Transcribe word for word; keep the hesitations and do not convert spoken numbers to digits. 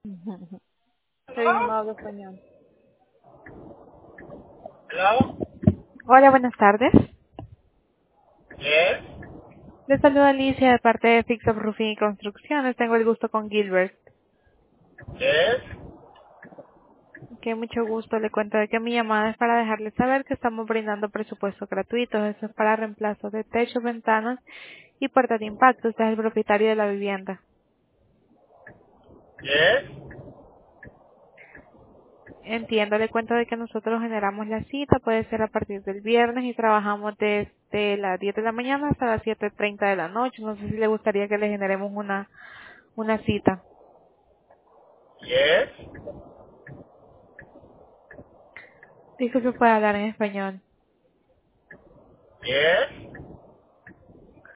Soy un modo español. Hello? Hola, buenas tardes. Yes? Les saluda Alicia de parte de Fix Up Roofing y Construcciones. Tengo el gusto con Gilbert. Yes? Que mucho gusto. Le cuento de que mi llamada es para dejarles saber que estamos brindando presupuestos gratuitos. Eso es para reemplazo de techos, ventanas y puertas de impacto. Usted es el propietario de la vivienda. Yes? Entiendo, le cuento de que nosotros generamos la cita. Puede ser a partir del viernes y trabajamos desde las diez de la mañana hasta las siete treinta de la noche. No sé si le gustaría que le generemos una, una cita. Yes? Dijo que puede hablar en español. Yes?